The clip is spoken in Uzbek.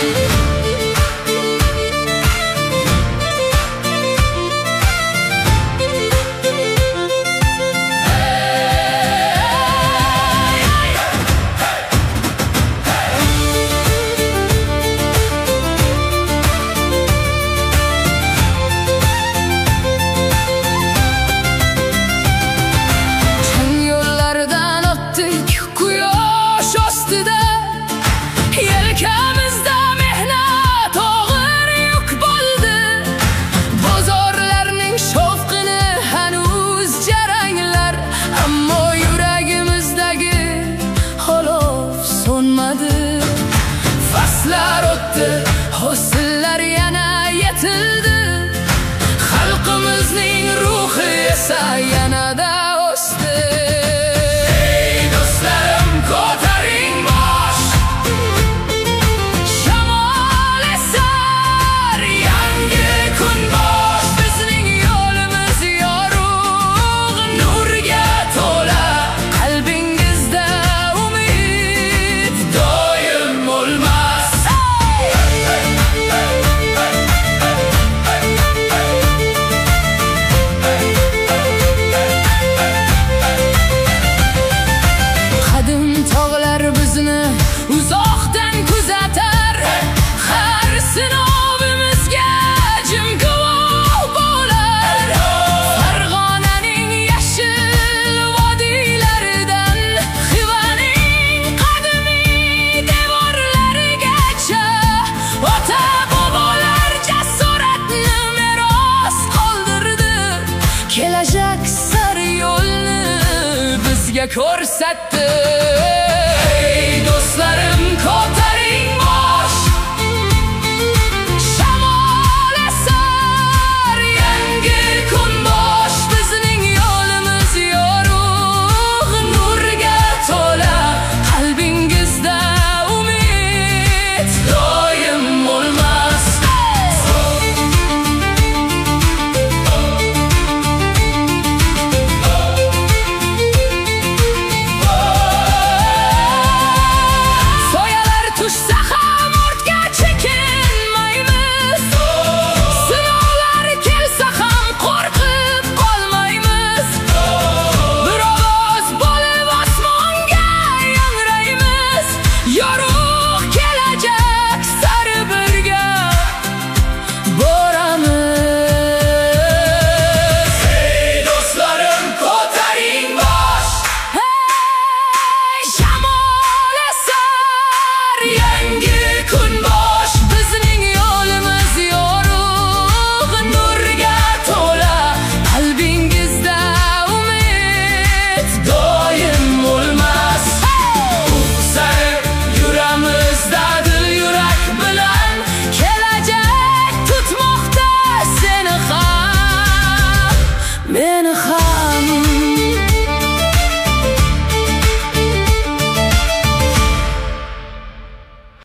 Faslar o'tdi, hosillar yana yetildi. Xalqimizning ruhi esa yanada o'sdi. Ey do'stlarim, ko'taring bosh. Shamol esar, yangi kun bosh. Bizning yo'limiz yorug', nurga to'la. Qalbingizda umid doim o'lmas. Qadim tog'lar bizni uzoqdan kuzatar, har sinovimizga jim guvoh bo'lar. Farg'onaning yashil vodiylaridan Xivaning qadimiy devorlarigacha ota bobolar jasoratni meros qoldirdi. Kelajak sari yo'lni bizga ko'rsatdi. Ey do'stlarim, ko'taring bosh. Shamol esar, yangi kun bosh. Bizning yo'limiz yorug', nurga to'la. Qalbingizda umid doim o'lmas. Soyalar tushsa ham ortga chekinmaymiz. Sinovlar kelsa ham qo'rqib qolmaymiz. Bir ovoz bo'lib osmonga yangraymiz. Yorug' kelajak sari birga boramiz. Ey do'stlarim, ko'taring bosh. Hey, shamol esar, yangi kun bosh. Bizning yo'limiz yorug', nurga to'la. Qalbingizda umid doim o'lmas. Sari yuramizda dil yurak bilan, kelajak tutmoqda seni ham, meni